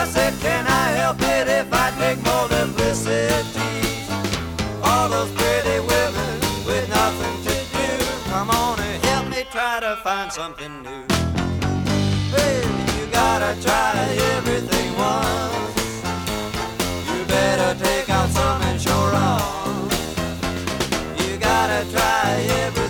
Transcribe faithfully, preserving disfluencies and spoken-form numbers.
said, can I help it if I take more publicity? All those pretty women with nothing to do, come on and help me try to find something new. Baby, you gotta try everything once. You better take out some insurance. You gotta try everything.